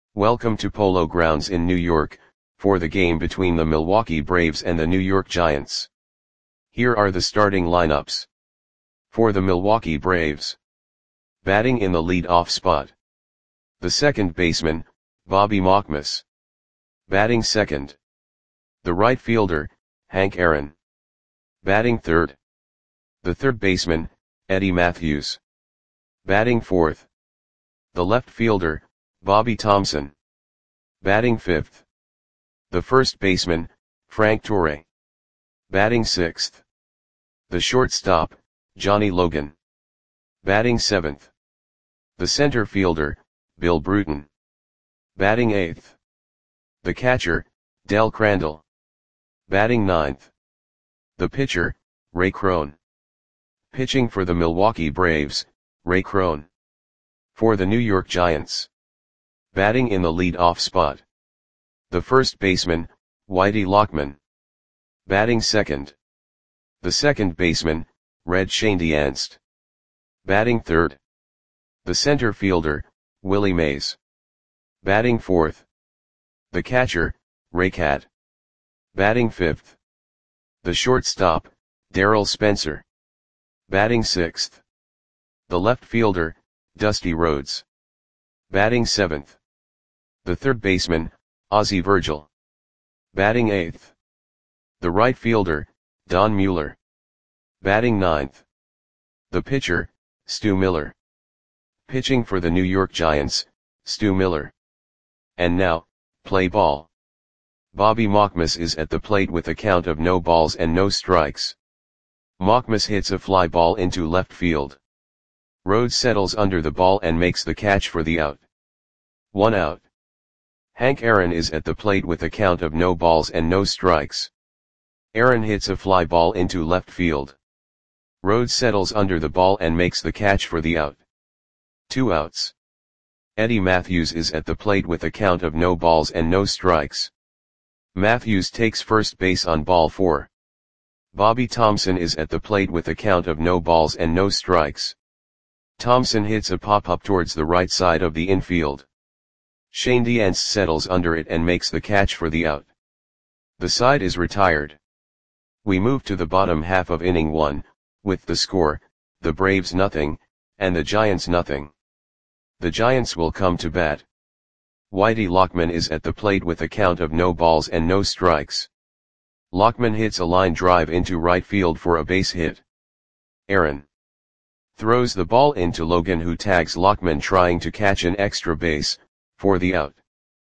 Welcome to Polo Grounds in New York, for the game between the Milwaukee Braves and the New York Giants. Here are the starting lineups. For the Milwaukee Braves. Batting in the lead-off spot. The second baseman, Bobby Markman. Batting second. The right fielder, Hank Aaron. Batting third. The third baseman, Eddie Mathews. Batting fourth. The left fielder, Bobby Thomson. Batting fifth. The first baseman, Frank Torre. Batting sixth. The shortstop, Johnny Logan. Batting seventh. The center fielder, Bill Bruton. Batting eighth. The catcher, Del Crandall. Batting ninth. The pitcher, Ray Crone. Pitching for the Milwaukee Braves, Ray Crone. For the New York Giants. Batting in the lead-off spot. The first baseman, Whitey Lockman. Batting second. The second baseman, Red Schoendienst. Batting third. The center fielder, Willie Mays. Batting fourth. The catcher, Ray Cat. Batting fifth. The shortstop, Darryl Spencer. Batting sixth. The left fielder, Dusty Rhodes. Batting seventh. The third baseman, Ozzie Virgil. Batting eighth. The right fielder, Don Mueller. Batting ninth. The pitcher, Stu Miller. Pitching for the New York Giants, Stu Miller. And now, play ball. Bobby Markman is at the plate with a count of no balls and no strikes. Markman hits a fly ball into left field. Rhodes settles under the ball and makes the catch for the out. 1 out. Hank Aaron is at the plate with a count of no balls and no strikes. Aaron hits a fly ball into left field. Rhodes settles under the ball and makes the catch for the out. 2 outs. Eddie Mathews is at the plate with a count of no balls and no strikes. Mathews takes first base on ball 4. Bobby Thomson is at the plate with a count of no balls and no strikes. Thomson hits a pop-up towards the right side of the infield. Schoendienst settles under it and makes the catch for the out. The side is retired. We move to the bottom half of inning 1, with the score, the Braves nothing, and the Giants nothing. The Giants will come to bat. Whitey Lockman is at the plate with a count of no balls and no strikes. Lockman hits a line drive into right field for a base hit. Aaron throws the ball into Logan, who tags Lockman trying to catch an extra base, for the out.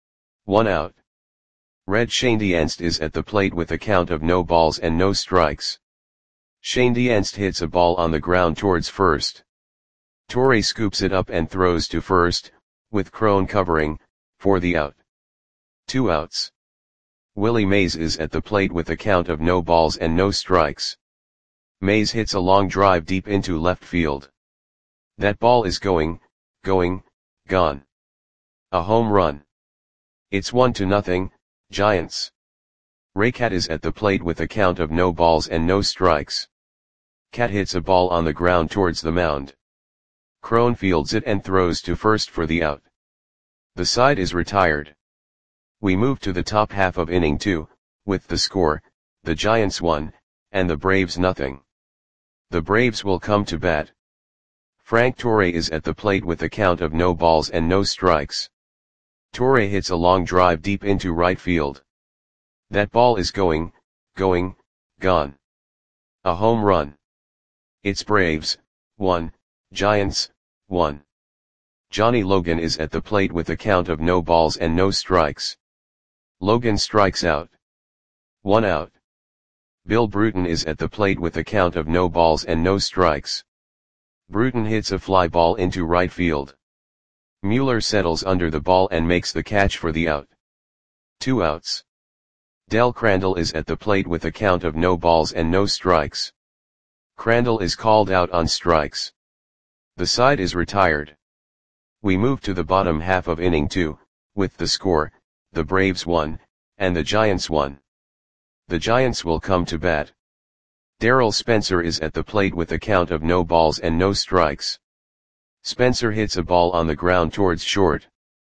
1 out. Red Schoendienst is at the plate with a count of no balls and no strikes. Schoendienst hits a ball on the ground towards first. Torre scoops it up and throws to first, with Crone covering, for the out. 2 outs. Willie Mays is at the plate with a count of no balls and no strikes. Mays hits a long drive deep into left field. That ball is going, gone. A home run. It's 1-0, Giants. Ray Cat is at the plate with a count of no balls and no strikes. Cat hits a ball on the ground towards the mound. Crone fields it and throws to first for the out. The side is retired. We move to the top half of inning 2, with the score, the Giants 1, and the Braves nothing. The Braves will come to bat. Frank Torre is at the plate with a count of no balls and no strikes. Torre hits a long drive deep into right field. That ball is going, gone. A home run. It's Braves 1, Giants 1. Johnny Logan is at the plate with a count of no balls and no strikes. Logan strikes out. 1 out. Bill Bruton is at the plate with a count of no balls and no strikes. Bruton hits a fly ball into right field. Mueller settles under the ball and makes the catch for the out. 2 outs. Del Crandall is at the plate with a count of no balls and no strikes. Crandall is called out on strikes. The side is retired. We move to the bottom half of inning 2, with the score, the Braves 1, and the Giants 1. The Giants will come to bat. Darryl Spencer is at the plate with a count of no balls and no strikes. Spencer hits a ball on the ground towards short.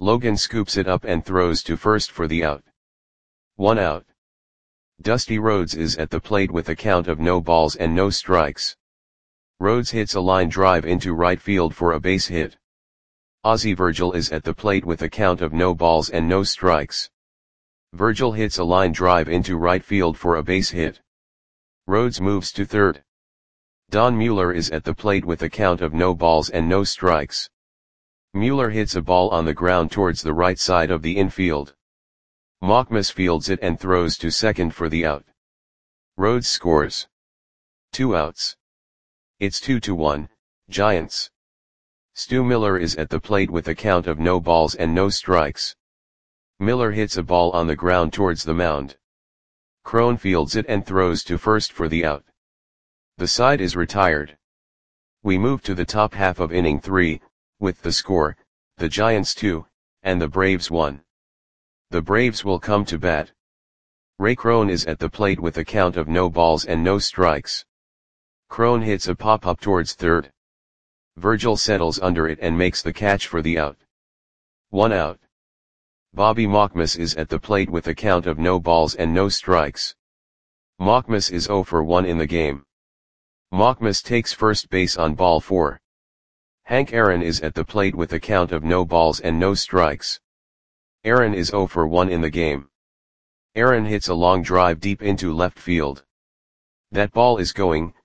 Logan scoops it up and throws to first for the out. 1 out. Dusty Rhodes is at the plate with a count of no balls and no strikes. Rhodes hits a line drive into right field for a base hit. Ozzie Virgil is at the plate with a count of no balls and no strikes. Virgil hits a line drive into right field for a base hit. Rhodes moves to third. Don Mueller is at the plate with a count of no balls and no strikes. Mueller hits a ball on the ground towards the right side of the infield. Mauchmus fields it and throws to second for the out. Rhodes scores. 2 outs. It's 2-1, Giants. Stu Miller is at the plate with a count of no balls and no strikes. Miller hits a ball on the ground towards the mound. Crone fields it and throws to first for the out. The side is retired. We move to the top half of inning 3, with the score, the Giants 2, and the Braves 1. The Braves will come to bat. Ray Crone is at the plate with a count of no balls and no strikes. Crone hits a pop-up towards third. Virgil settles under it and makes the catch for the out. 1 out. Bobby Mauchmus is at the plate with a count of no balls and no strikes. Mauchmus is 0 for 1 in the game. Mauchmus takes first base on ball 4. Hank Aaron is at the plate with a count of no balls and no strikes. Aaron is 0 for 1 in the game. Aaron hits a long drive deep into left field. That ball is gone.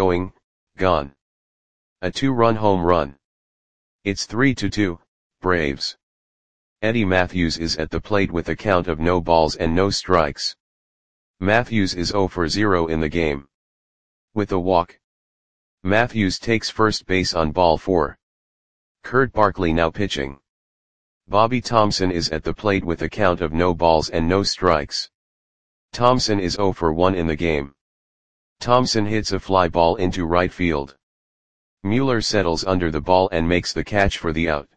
A 2-run home run. It's 3-2, Braves. Eddie Matthews is at the plate with a count of no balls and no strikes. Matthews is 0 for 0 in the game. With a walk. Matthews takes first base on ball 4. Kurt Barkley now pitching. Bobby Thompson is at the plate with a count of no balls and no strikes. Thompson is 0 for 1 in the game. Thompson hits a fly ball into right field. Mueller settles under the ball and makes the catch for the out.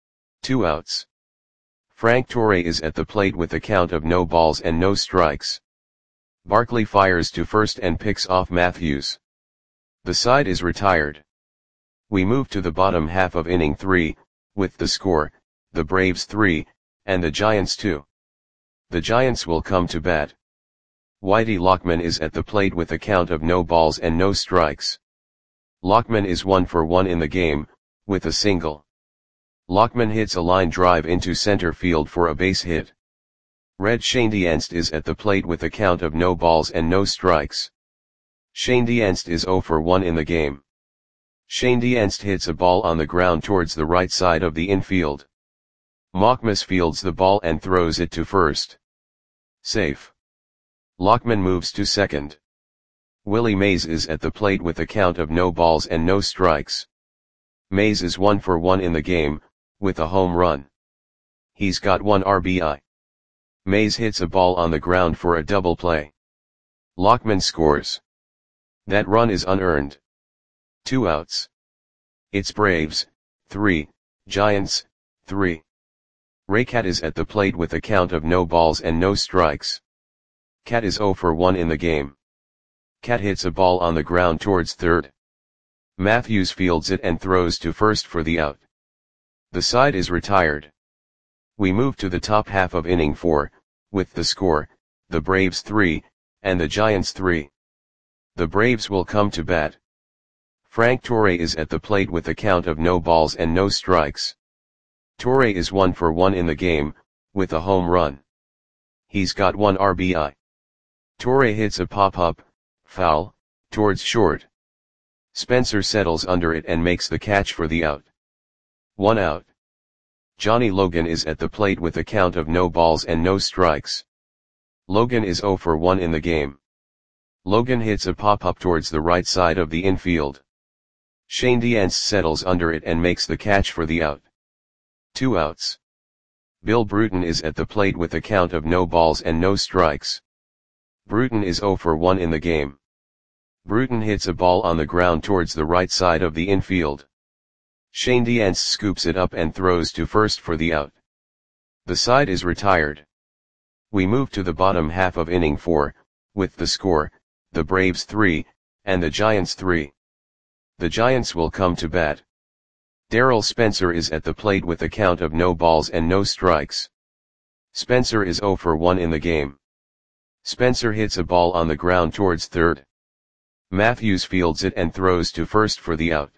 2 outs. Frank Torre is at the plate with a count of no balls and no strikes. Barkley fires to first and picks off Matthews. The side is retired. We move to the bottom half of inning 3, with the score, the Braves 3, and the Giants 2. The Giants will come to bat. Whitey Lockman is at the plate with a count of no balls and no strikes. Lockman is 1 for 1 in the game, with a single. Lockman hits a line drive into center field for a base hit. Red Schoendienst is at the plate with a count of no balls and no strikes. Schoendienst is 0 for 1 in the game. Schoendienst hits a ball on the ground towards the right side of the infield. Mauchmus fields the ball and throws it to first. Safe. Lockman moves to second. Willie Mays is at the plate with a count of no balls and no strikes. Mays is 1 for 1 in the game, with a home run. He's got 1 RBI. Mays hits a ball on the ground for a double play. Lockman scores. That run is unearned. 2 outs. It's Braves 3, Giants 3. Ray Cat is at the plate with a count of no balls and no strikes. Cat is 0 for 1 in the game. Cat hits a ball on the ground towards third. Matthews fields it and throws to first for the out. The side is retired. We move to the top half of inning 4, with the score, the Braves 3, and the Giants 3. The Braves will come to bat. Frank Torre is at the plate with a count of no balls and no strikes. Torre is 1 for 1 in the game, with a home run. He's got 1 RBI. Torre hits a pop-up, foul, towards short. Spencer settles under it and makes the catch for the out. 1 out. Johnny Logan is at the plate with a count of no balls and no strikes. Logan is 0 for 1 in the game. Logan hits a pop-up towards the right side of the infield. Schoendienst settles under it and makes the catch for the out. 2 outs. Bill Bruton is at the plate with a count of no balls and no strikes. Bruton is 0 for 1 in the game. Bruton hits a ball on the ground towards the right side of the infield. Schoendienst scoops it up and throws to first for the out. The side is retired. We move to the bottom half of inning 4, with the score, the Braves 3, and the Giants 3. The Giants will come to bat. Darrell Spencer is at the plate with a count of no balls and no strikes. Spencer is 0 for 1 in the game. Spencer hits a ball on the ground towards third. Matthews fields it and throws to first for the out.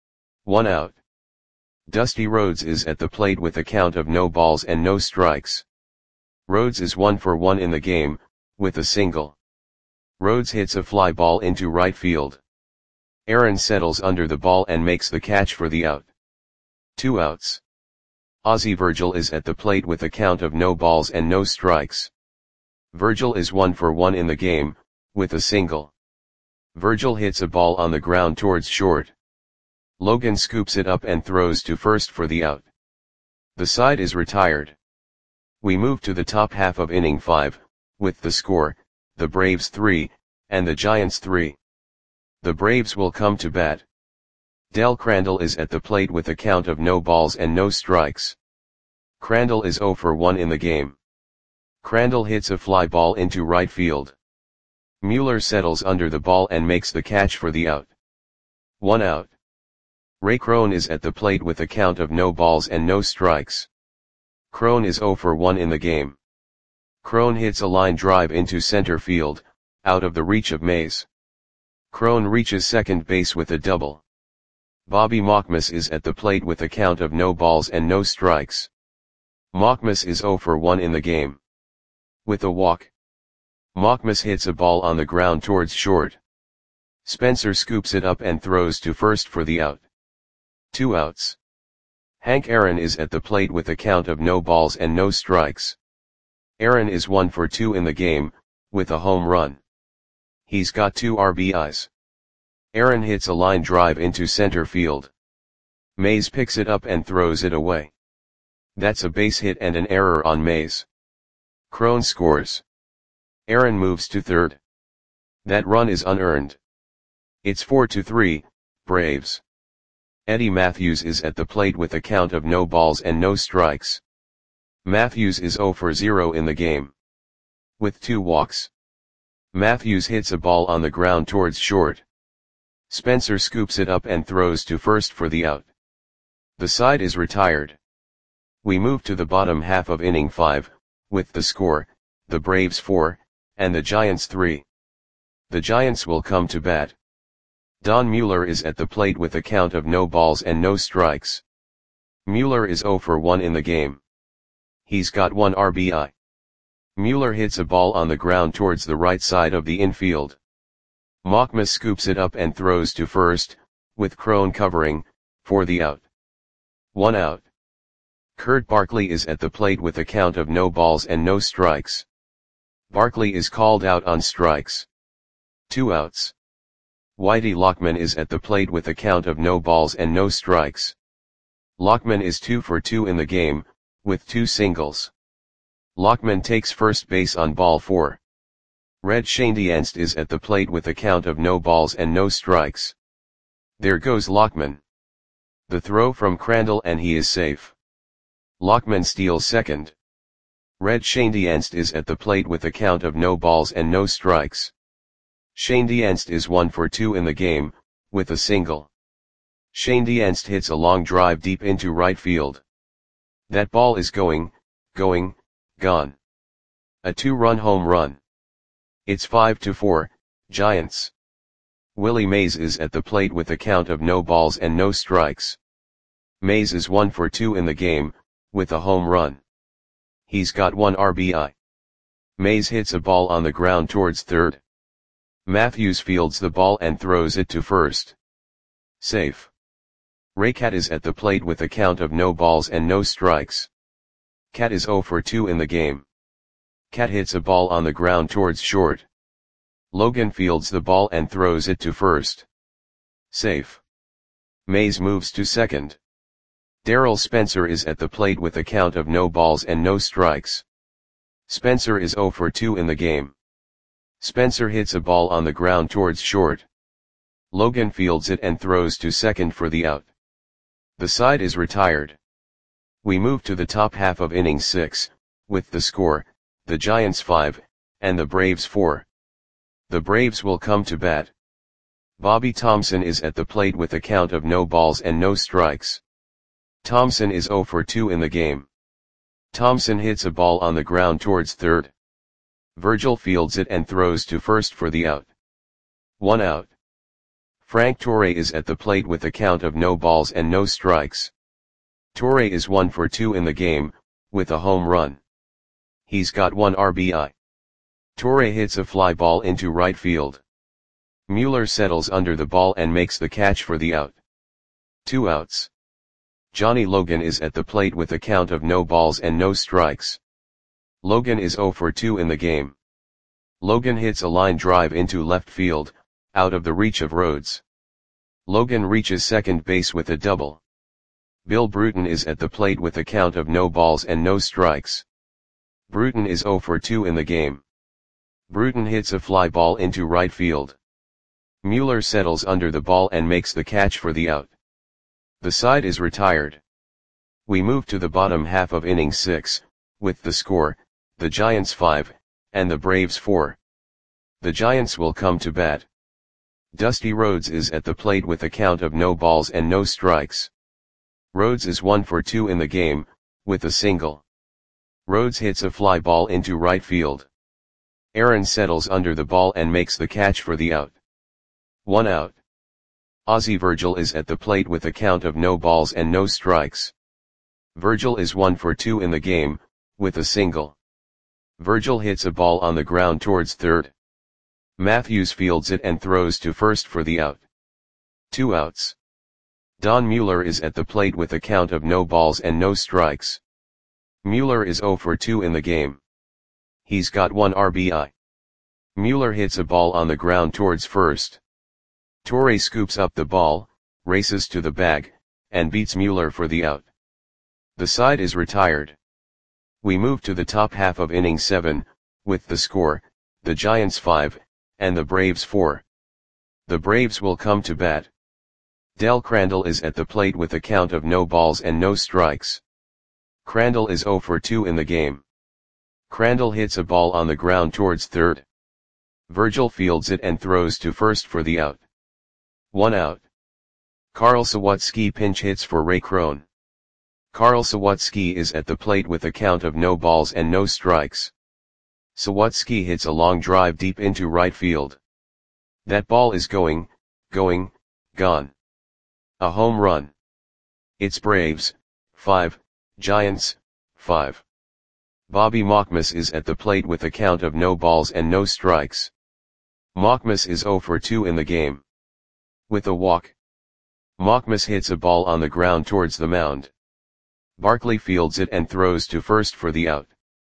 1 out. Dusty Rhodes is at the plate with a count of no balls and no strikes. Rhodes is 1 for 1 in the game, with a single. Rhodes hits a fly ball into right field. Aaron settles under the ball and makes the catch for the out. 2 outs. Ozzie Virgil is at the plate with a count of no balls and no strikes. Virgil is 1 for 1 in the game, with a single. Virgil hits a ball on the ground towards short. Logan scoops it up and throws to first for the out. The side is retired. We move to the top half of inning 5, with the score, the Braves 3, and the Giants 3. The Braves will come to bat. Del Crandall is at the plate with a count of no balls and no strikes. Crandall is 0 for 1 in the game. Crandall hits a fly ball into right field. Mueller settles under the ball and makes the catch for the out. 1 out. Ray Crone is at the plate with a count of no balls and no strikes. Crone is 0 for 1 in the game. Crone hits a line drive into center field, out of the reach of Mays. Crone reaches second base with a double. Bobby Mockmas is at the plate with a count of no balls and no strikes. Mockmas is 0 for 1 in the game. With a walk. Mockmas hits a ball on the ground towards short. Spencer scoops it up and throws to first for the out. 2 outs. Hank Aaron is at the plate with a count of no balls and no strikes. Aaron is 1 for 2 in the game, with a home run. He's got 2 RBIs. Aaron hits a line drive into center field. Mays picks it up and throws it away. That's a base hit and an error on Mays. Crone scores. Aaron moves to third. That run is unearned. It's 4-3, Braves. Eddie Matthews is at the plate with a count of no balls and no strikes. Matthews is 0 for 0 in the game. With 2 walks. Matthews hits a ball on the ground towards short. Spencer scoops it up and throws to first for the out. The side is retired. We move to the bottom half of inning 5, with the score, the Braves 4, and the Giants 3. The Giants will come to bat. Don Mueller is at the plate with a count of no balls and no strikes. Mueller is 0 for 1 in the game. He's got 1 RBI. Mueller hits a ball on the ground towards the right side of the infield. Mockmas scoops it up and throws to first, with Crone covering, for the out. 1 out. Kurt Barkley is at the plate with a count of no balls and no strikes. Barkley is called out on strikes. 2 outs. Whitey Lockman is at the plate with a count of no balls and no strikes. Lockman is 2 for 2 in the game, with 2 singles. Lockman takes first base on ball 4. Red Schoendienst is at the plate with a count of no balls and no strikes. There goes Lockman. The throw from Crandall and he is safe. Lockman steals second. Red Schoendienst is at the plate with a count of no balls and no strikes. Schoendienst is 1 for 2 in the game, with a single. Schoendienst hits a long drive deep into right field. That ball is gone. A 2-run home run. It's 5-4, Giants. Willie Mays is at the plate with a count of no balls and no strikes. Mays is 1 for 2 in the game, with a home run. He's got 1 RBI. Mays hits a ball on the ground towards third. Matthews fields the ball and throws it to first. Safe. Ray Cat is at the plate with a count of no balls and no strikes. Cat is 0 for 2 in the game. Cat hits a ball on the ground towards short. Logan fields the ball and throws it to first. Safe. Mays moves to second. Darrell Spencer is at the plate with a count of no balls and no strikes. Spencer is 0 for 2 in the game. Spencer hits a ball on the ground towards short. Logan fields it and throws to second for the out. The side is retired. We move to the top half of inning 6, with the score, the Giants 5, and the Braves 4. The Braves will come to bat. Bobby Thompson is at the plate with a count of no balls and no strikes. Thompson is 0 for 2 in the game. Thompson hits a ball on the ground towards third. Virgil fields it and throws to first for the out. 1 out. Frank Torre is at the plate with a count of no balls and no strikes. Torre is 1 for 2 in the game, with a home run. He's got 1 RBI. Torre hits a fly ball into right field. Mueller settles under the ball and makes the catch for the out. 2 outs. Johnny Logan is at the plate with a count of no balls and no strikes. Logan is 0 for 2 in the game. Logan hits a line drive into left field, out of the reach of Rhodes. Logan reaches second base with a double. Bill Bruton is at the plate with a count of no balls and no strikes. Bruton is 0 for 2 in the game. Bruton hits a fly ball into right field. Mueller settles under the ball and makes the catch for the out. The side is retired. We move to the bottom half of inning 6, with the score, the Giants 5, and the Braves 4. The Giants will come to bat. Dusty Rhodes is at the plate with a count of no balls and no strikes. Rhodes is 1 for 2 in the game, with a single. Rhodes hits a fly ball into right field. Aaron settles under the ball and makes the catch for the out. 1 out. Ozzie Virgil is at the plate with a count of no balls and no strikes. Virgil is 1 for 2 in the game, with a single. Virgil hits a ball on the ground towards third. Matthews fields it and throws to first for the out. 2 outs. Don Mueller is at the plate with a count of no balls and no strikes. Mueller is 0 for 2 in the game. He's got 1 RBI. Mueller hits a ball on the ground towards first. Torre scoops up the ball, races to the bag, and beats Mueller for the out. The side is retired. We move to the top half of inning 7, with the score, the Giants 5, and the Braves 4. The Braves will come to bat. Del Crandall is at the plate with a count of no balls and no strikes. Crandall is 0 for 2 in the game. Crandall hits a ball on the ground towards third. Virgil fields it and throws to first for the out. 1 out. Carl Sawatsky pinch hits for Ray Crone. Carl Sawatsky is at the plate with a count of no balls and no strikes. Sawatsky hits a long drive deep into right field. That ball is going, gone. A home run. It's Braves, 5, Giants, 5. Bobby Mockmas is at the plate with a count of no balls and no strikes. Mockmas is 0 for 2 in the game. With a walk. Mockmas hits a ball on the ground towards the mound. Barkley fields it and throws to first for the out.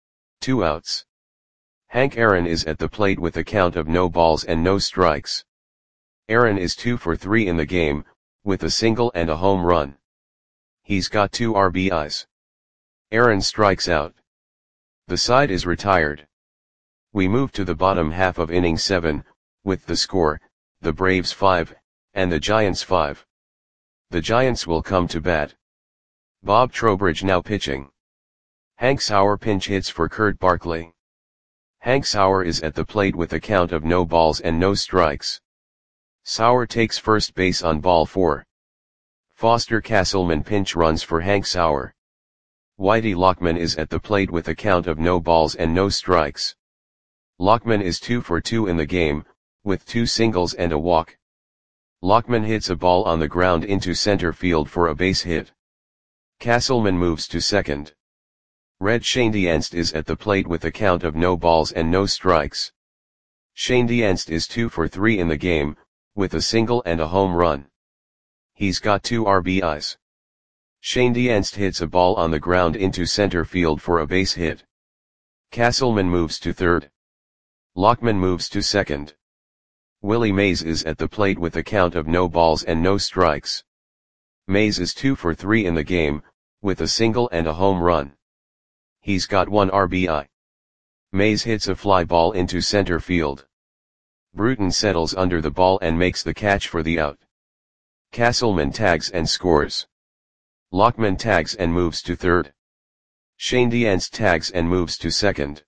2 outs. Hank Aaron is at the plate with a count of no balls and no strikes. Aaron is 2 for 3 in the game, with a single and a home run. He's got 2 RBIs. Aaron strikes out. The side is retired. We move to the bottom half of inning 7, with the score, the Braves 5, and the Giants 5. The Giants will come to bat. Bob Trowbridge now pitching. Hank Sauer pinch hits for Kurt Barkley. Hank Sauer is at the plate with a count of no balls and no strikes. Sauer takes first base on ball 4. Foster Castleman pinch runs for Hank Sauer. Whitey Lockman is at the plate with a count of no balls and no strikes. Lockman is 2 for 2 in the game, with 2 singles and a walk. Lockman hits a ball on the ground into center field for a base hit. Castleman moves to second. Red Schoendienst is at the plate with a count of no balls and no strikes. Schoendienst is 2 for 3 in the game, with a single and a home run. He's got 2 RBIs. Schoendienst hits a ball on the ground into center field for a base hit. Castleman moves to third. Lockman moves to second. Willie Mays is at the plate with a count of no balls and no strikes. Mays is 2 for 3 in the game, with a single and a home run. He's got 1 RBI. Mays hits a fly ball into center field. Bruton settles under the ball and makes the catch for the out. Castleman tags and scores. Lockman tags and moves to third. Schoendienst tags and moves to second.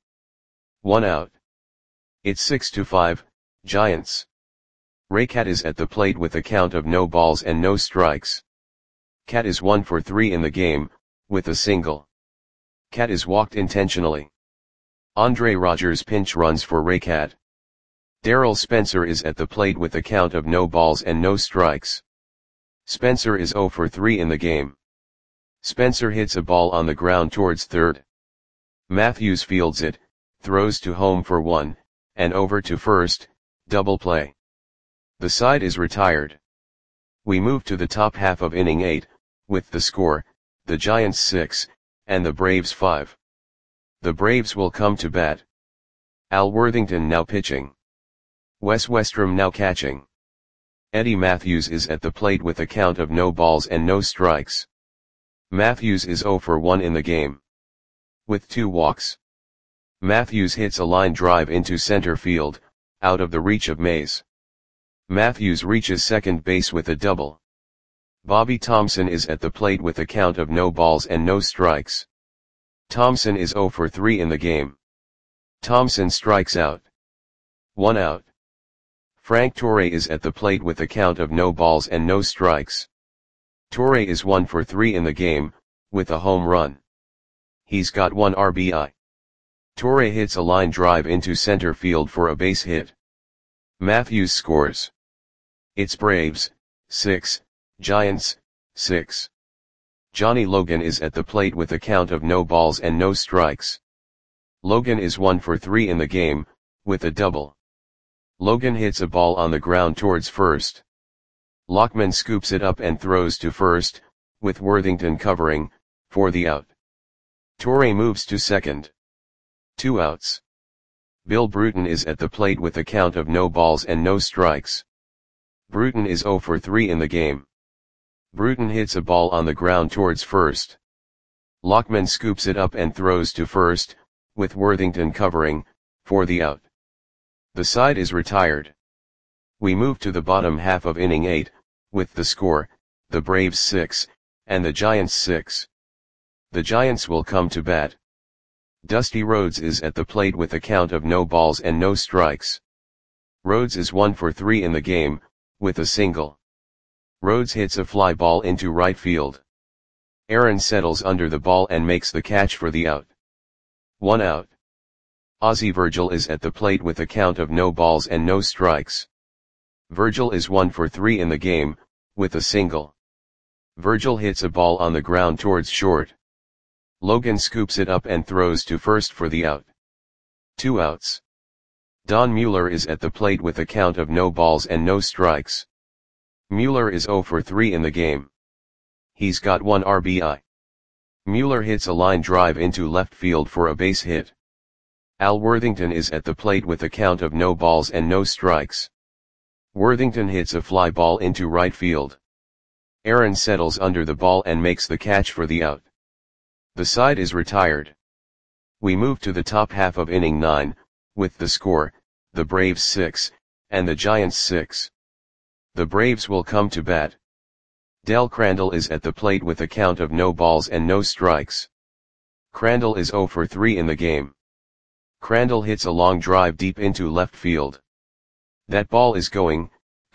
1 out. It's 6-5, Giants. Raycat is at the plate with a count of no balls and no strikes. Cat is 1 for 3 in the game, with a single. Cat is walked intentionally. Andre Rogers pinch runs for Ray Cat. Darrell Spencer is at the plate with a count of no balls and no strikes. Spencer is 0 for 3 in the game. Spencer hits a ball on the ground towards third. Matthews fields it, throws to home for 1, and over to first, double play. The side is retired. We move to the top half of inning 8, with the score, the Giants 6, and the Braves 5. The Braves will come to bat. Al Worthington now pitching. Wes Westrom now catching. Eddie Matthews is at the plate with a count of no balls and no strikes. Matthews is 0 for 1 in the game. With 2 walks. Matthews hits a line drive into center field, out of the reach of Mays. Matthews reaches second base with a double. Bobby Thompson is at the plate with a count of no balls and no strikes. Thompson is 0 for 3 in the game. Thompson strikes out. 1 out. Frank Torre is at the plate with a count of no balls and no strikes. Torre is 1 for 3 in the game, with a home run. He's got 1 RBI. Torre hits a line drive into center field for a base hit. Matthews scores. It's Braves, 6, Giants, 6. Johnny Logan is at the plate with a count of no balls and no strikes. Logan is 1 for 3 in the game, with a double. Logan hits a ball on the ground towards first. Lockman scoops it up and throws to first, with Worthington covering, for the out. Torre moves to second. 2 outs. Bill Bruton is at the plate with a count of no balls and no strikes. Bruton is 0 for 3 in the game. Bruton hits a ball on the ground towards first. Lockman scoops it up and throws to first, with Worthington covering, for the out. The side is retired. We move to the bottom half of inning 8, with the score, the Braves 6, and the Giants 6. The Giants will come to bat. Dusty Rhodes is at the plate with a count of no balls and no strikes. Rhodes is 1 for 3 in the game, with a single. Rhodes hits a fly ball into right field. Aaron settles under the ball and makes the catch for the out. 1 out. Ozzie Virgil is at the plate with a count of no balls and no strikes. Virgil is 1 for 3 in the game, with a single. Virgil hits a ball on the ground towards short. Logan scoops it up and throws to first for the out. 2 outs. Don Mueller is at the plate with a count of no balls and no strikes. Mueller is 0 for 3 in the game. He's got 1 RBI. Mueller hits a line drive into left field for a base hit. Al Worthington is at the plate with a count of no balls and no strikes. Worthington hits a fly ball into right field. Aaron settles under the ball and makes the catch for the out. The side is retired. We move to the top half of inning 9, with the score, the Braves 6, and the Giants 6. The Braves will come to bat. Del Crandall is at the plate with a count of no balls and no strikes. Crandall is 0 for 3 in the game. Crandall hits a long drive deep into left field. That ball is gone.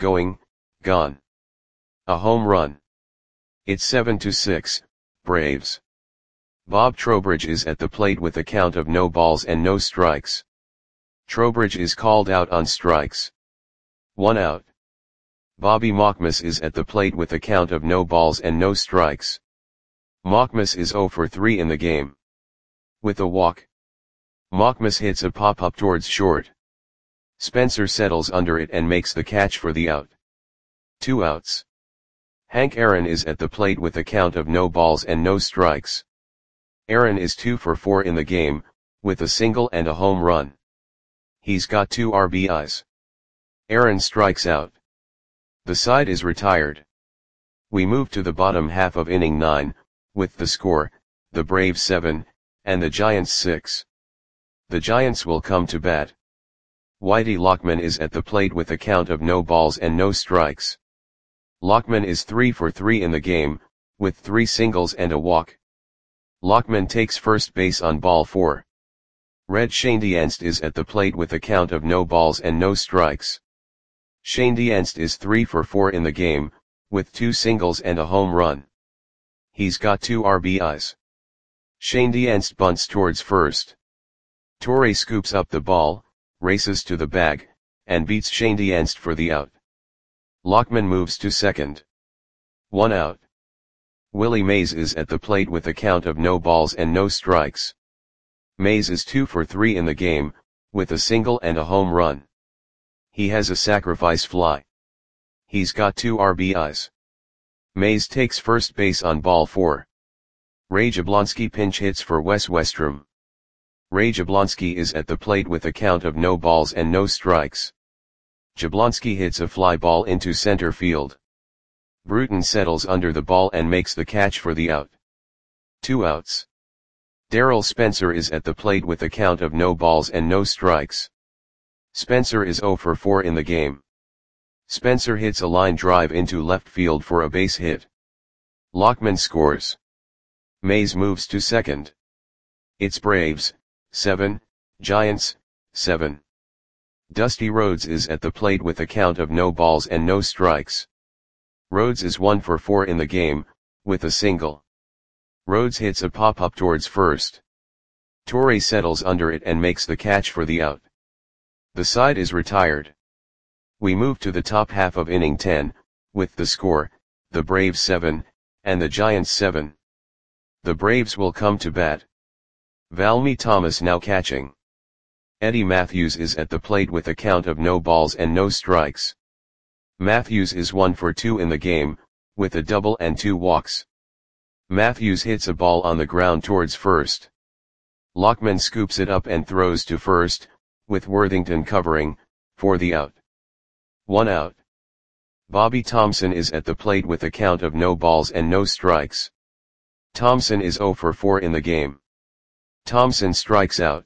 A home run. It's 7-6, Braves. Bob Trowbridge is at the plate with a count of no balls and no strikes. Trowbridge is called out on strikes. 1 out. Bobby Mockmas is at the plate with a count of no balls and no strikes. Mockmas is 0 for 3 in the game. With a walk. Mockmas hits a pop-up towards short. Spencer settles under it and makes the catch for the out. 2 outs. Hank Aaron is at the plate with a count of no balls and no strikes. Aaron is 2 for 4 in the game, with a single and a home run. He's got 2 RBIs. Aaron strikes out. The side is retired. We move to the bottom half of inning 9, with the score, the Braves 7, and the Giants 6. The Giants will come to bat. Whitey Lockman is at the plate with a count of no balls and no strikes. Lockman is 3 for 3 in the game, with 3 singles and a walk. Lockman takes first base on ball 4. Red Schoendienst is at the plate with a count of no balls and no strikes. Schoendienst is 3 for 4 in the game, with 2 singles and a home run. He's got 2 RBIs. Shane Dienst bunts towards first. Torre scoops up the ball, races to the bag, and beats Shane Dienst for the out. Lockman moves to second. 1 out. Willie Mays is at the plate with a count of no balls and no strikes. Mays is 2 for 3 in the game, with a single and a home run. He has a sacrifice fly. He's got 2 RBIs. Mays takes first base on ball 4. Ray Jablonski pinch hits for Wes Westrom. Ray Jablonski is at the plate with a count of no balls and no strikes. Jablonski hits a fly ball into center field. Bruton settles under the ball and makes the catch for the out. 2 outs. Darryl Spencer is at the plate with a count of no balls and no strikes. Spencer is 0 for 4 in the game. Spencer hits a line drive into left field for a base hit. Lockman scores. Mays moves to second. It's Braves, 7, Giants, 7. Dusty Rhodes is at the plate with a count of no balls and no strikes. Rhodes is 1 for 4 in the game, with a single. Rhodes hits a pop-up towards first. Torre settles under it and makes the catch for the out. The side is retired. We move to the top half of inning 10, with the score, the Braves 7, and the Giants 7. The Braves will come to bat. Valmy Thomas now catching. Eddie Matthews is at the plate with a count of no balls and no strikes. Matthews is 1 for 2 in the game, with a double and 2 walks. Matthews hits a ball on the ground towards first. Lockman scoops it up and throws to first, with Worthington covering, for the out. 1 out. Bobby Thompson is at the plate with a count of no balls and no strikes. Thompson is 0 for 4 in the game. Thompson strikes out.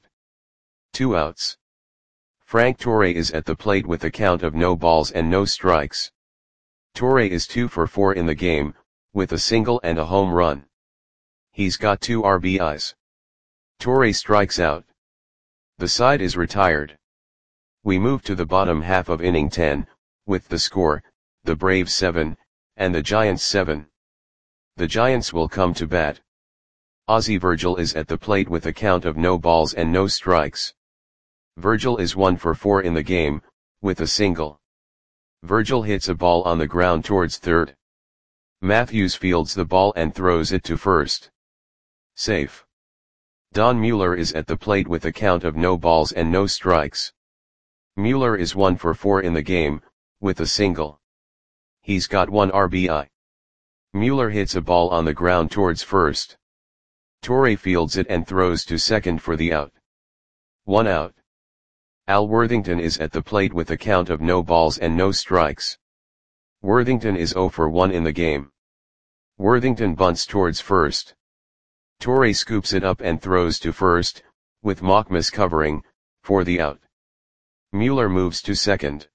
2 outs. Frank Torre is at the plate with a count of no balls and no strikes. Torre is 2 for 4 in the game, with a single and a home run. He's got 2 RBIs. Torre strikes out. The side is retired. We move to the bottom half of inning 10, with the score, the Braves 7, and the Giants 7. The Giants will come to bat. Ozzie Virgil is at the plate with a count of no balls and no strikes. Virgil is 1 for 4 in the game, with a single. Virgil hits a ball on the ground towards third. Matthews fields the ball and throws it to first. Safe. Don Mueller is at the plate with a count of no balls and no strikes. Mueller is 1 for 4 in the game, with a single. He's got 1 RBI. Mueller hits a ball on the ground towards first. Torre fields it and throws to second for the out. 1 out. Al Worthington is at the plate with a count of no balls and no strikes. Worthington is 0 for 1 in the game. Worthington bunts towards first. Torre scoops it up and throws to first, with Mockmas covering, for the out. Mueller moves to second.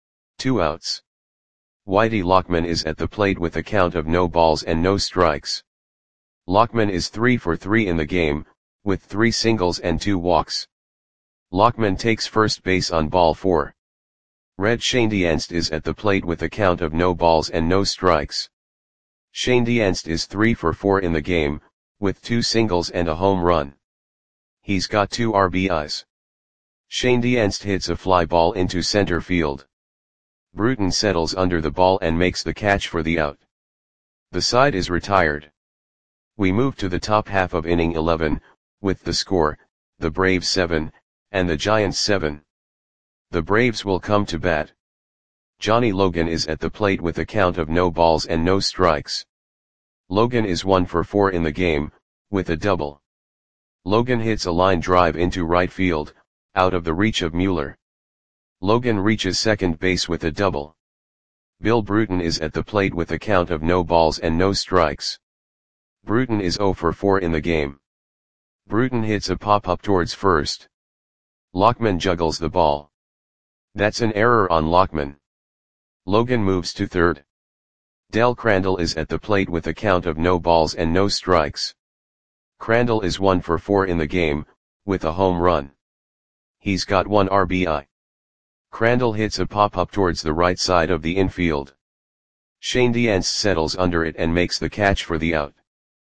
2 outs. Whitey Lockman is at the plate with a count of no balls and no strikes. Lockman is 3 for 3 in the game, with 3 singles and 2 walks. Lockman takes first base on ball 4. Red Shane Dienst is at the plate with a count of no balls and no strikes. Shane Dienst is 3 for 4 in the game, with 2 singles and a home run. He's got 2 RBIs. Shane Dienst hits a fly ball into center field. Bruton settles under the ball and makes the catch for the out. The side is retired. We move to the top half of inning 11, with the score, the Braves 7, and the Giants 7. The Braves will come to bat. Johnny Logan is at the plate with a count of no balls and no strikes. Logan is 1 for 4 in the game, with a double. Logan hits a line drive into right field, out of the reach of Mueller. Logan reaches second base with a double. Bill Bruton is at the plate with a count of no balls and no strikes. Bruton is 0 for 4 in the game. Bruton hits a pop-up towards first. Lockman juggles the ball. That's an error on Lockman. Logan moves to third. Del Crandall is at the plate with a count of no balls and no strikes. Crandall is 1 for 4 in the game, with a home run. He's got 1 RBI. Crandall hits a pop-up towards the right side of the infield. Shane Dienst settles under it and makes the catch for the out.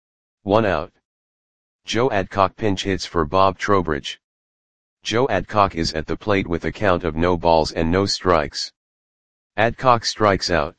1 out. Joe Adcock pinch hits for Bob Trowbridge. Joe Adcock is at the plate with a count of no balls and no strikes. Adcock strikes out.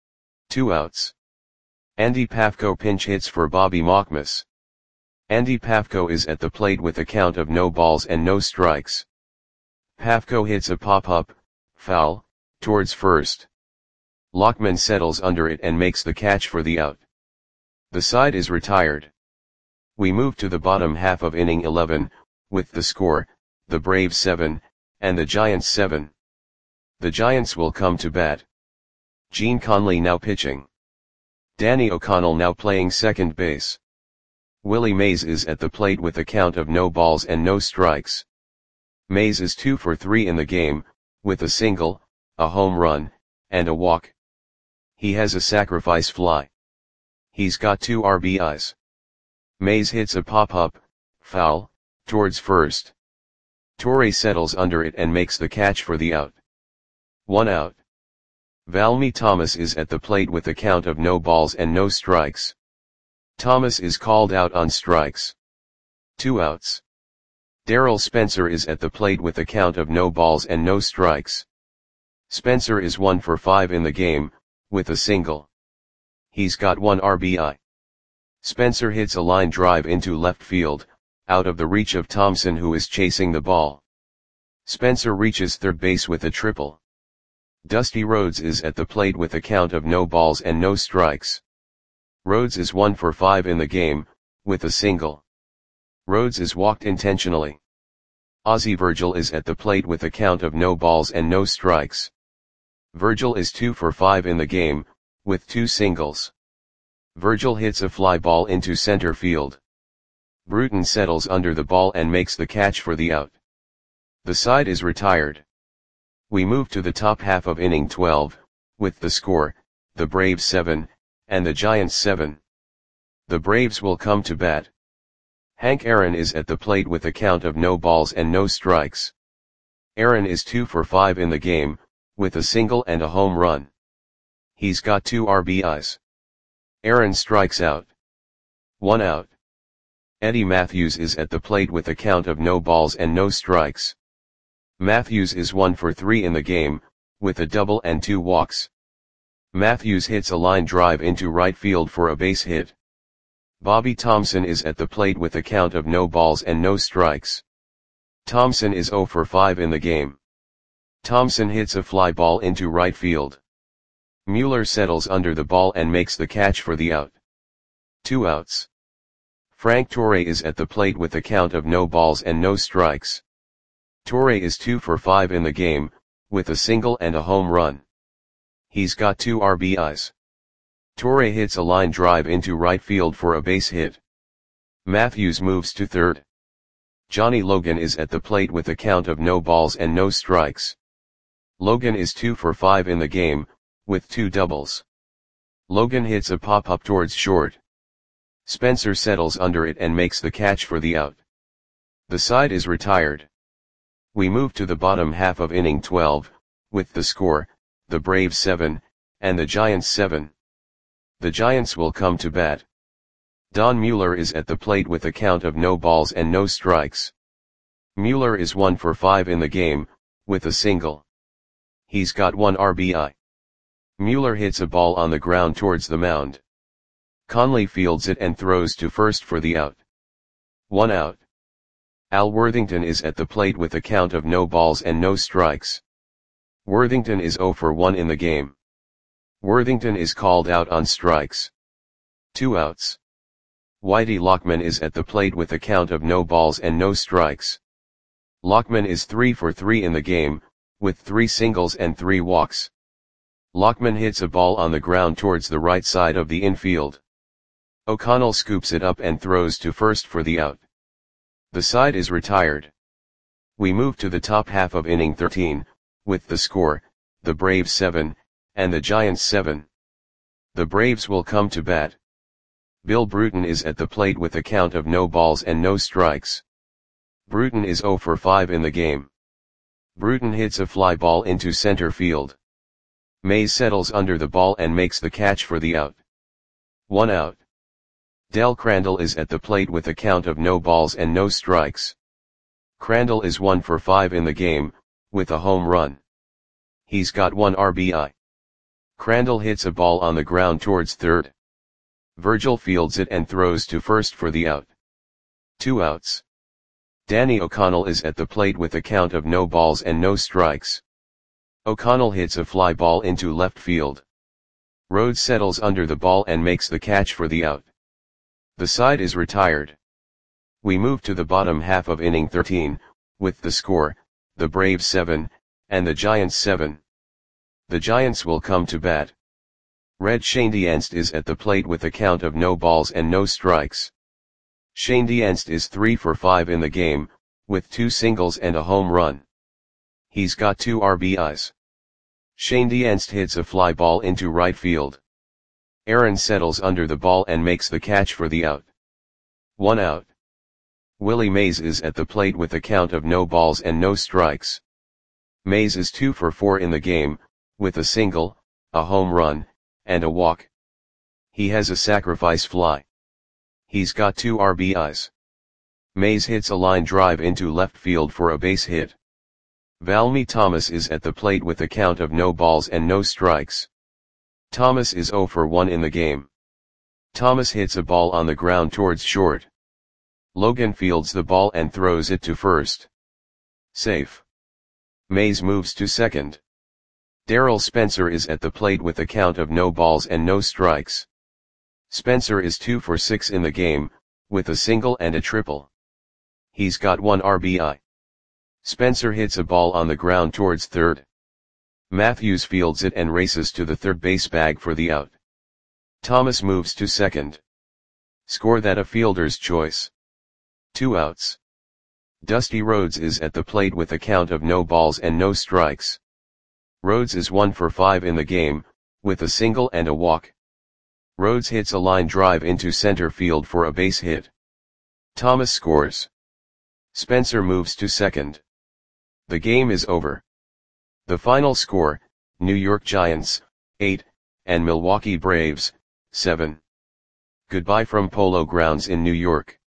2 outs. Andy Pafko pinch hits for Bobby Mockmas. Andy Pafko is at the plate with a count of no balls and no strikes. Pafko hits a pop-up, foul, towards first. Lockman settles under it and makes the catch for the out. The side is retired. We move to the bottom half of inning 11, with the score, the Braves 7, and the Giants 7. The Giants will come to bat. Gene Conley now pitching. Danny O'Connell now playing second base. Willie Mays is at the plate with a count of no balls and no strikes. Mays is 2 for 3 in the game, with a single, a home run, and a walk. He has a sacrifice fly. He's got 2 RBIs. Mays hits a pop-up, foul, towards first. Torre settles under it and makes the catch for the out. 1 out. Valmy Thomas is at the plate with a count of no balls and no strikes. Thomas is called out on strikes. 2 outs. Darrell Spencer is at the plate with a count of no balls and no strikes. Spencer is 1 for 5 in the game, with a single. He's got 1 RBI. Spencer hits a line drive into left field, out of the reach of Thompson, who is chasing the ball. Spencer reaches third base with a triple. Dusty Rhodes is at the plate with a count of no balls and no strikes. Rhodes is 1 for 5 in the game, with a single. Rhodes is walked intentionally. Ozzie Virgil is at the plate with a count of no balls and no strikes. Virgil is 2 for 5 in the game, with 2 singles. Virgil hits a fly ball into center field. Bruton settles under the ball and makes the catch for the out. The side is retired. We move to the top half of inning 12, with the score, the Braves 7, and the Giants 7. The Braves will come to bat. Hank Aaron is at the plate with a count of no balls and no strikes. Aaron is 2 for 5 in the game, with a single and a home run. He's got 2 RBIs. Aaron strikes out. 1 out. Eddie Matthews is at the plate with a count of no balls and no strikes. Matthews is 1 for 3 in the game, with a double and 2 walks. Matthews hits a line drive into right field for a base hit. Bobby Thompson is at the plate with a count of no balls and no strikes. Thompson is 0 for 5 in the game. Thompson hits a fly ball into right field. Mueller settles under the ball and makes the catch for the out. 2 outs. Frank Torre is at the plate with a count of no balls and no strikes. Torre is 2 for 5 in the game, with a single and a home run. He's got 2 RBIs. Torre hits a line drive into right field for a base hit. Matthews moves to third. Johnny Logan is at the plate with a count of no balls and no strikes. Logan is 2 for 5 in the game, with 2 doubles. Logan hits a pop-up towards short. Spencer settles under it and makes the catch for the out. The side is retired. We move to the bottom half of inning 12, with the score, the Braves 7, and the Giants 7. The Giants will come to bat. Don Mueller is at the plate with a count of no balls and no strikes. Mueller is 1 for 5 in the game, with a single. He's got 1 RBI. Mueller hits a ball on the ground towards the mound. Conley fields it and throws to first for the out. 1 out. Al Worthington is at the plate with a count of no balls and no strikes. Worthington is 0 for 1 in the game. Worthington is called out on strikes. 2 outs. Whitey Lockman is at the plate with a count of no balls and no strikes. Lockman is 3 for 3 in the game, with 3 singles and 3 walks. Lockman hits a ball on the ground towards the right side of the infield. O'Connell scoops it up and throws to first for the out. The side is retired. We move to the top half of inning 13, with the score, the Braves 7, and the Giants 7. The Braves will come to bat. Bill Bruton is at the plate with a count of no balls and no strikes. Bruton is 0 for 5 in the game. Bruton hits a fly ball into center field. Mays settles under the ball and makes the catch for the out. 1 out. Del Crandall is at the plate with a count of no balls and no strikes. Crandall is 1 for 5 in the game, with a home run. He's got 1 RBI. Crandall hits a ball on the ground towards third. Virgil fields it and throws to first for the out. 2 outs. Danny O'Connell is at the plate with a count of no balls and no strikes. O'Connell hits a fly ball into left field. Rhodes settles under the ball and makes the catch for the out. The side is retired. We move to the bottom half of inning 13, with the score, the Braves 7, and the Giants 7. The Giants will come to bat. Red Schoendienst is at the plate with a count of no balls and no strikes. Schoendienst is 3 for 5 in the game, with 2 singles and a home run. He's got 2 RBIs. Schoendienst hits a fly ball into right field. Aaron settles under the ball and makes the catch for the out. 1 out. Willie Mays is at the plate with a count of no balls and no strikes. Mays is 2 for 4 in the game, with a single, a home run, and a walk. He has a sacrifice fly. He's got 2 RBIs. Mays hits a line drive into left field for a base hit. Valmy Thomas is at the plate with a count of no balls and no strikes. Thomas is 0 for 1 in the game. Thomas hits a ball on the ground towards short. Logan fields the ball and throws it to first. Safe. Mays moves to second. Darryl Spencer is at the plate with a count of no balls and no strikes. Spencer is 2 for 6 in the game, with a single and a triple. He's got 1 RBI. Spencer hits a ball on the ground towards third. Matthews fields it and races to the third base bag for the out. Thomas moves to second. Score that a fielder's choice. 2 outs. Dusty Rhodes is at the plate with a count of no balls and no strikes. Rhodes is 1 for 5 in the game, with a single and a walk. Rhodes hits a line drive into center field for a base hit. Thomas scores. Spencer moves to second. The game is over. The final score, New York Giants, 8, and Milwaukee Braves, 7. Goodbye from Polo Grounds in New York.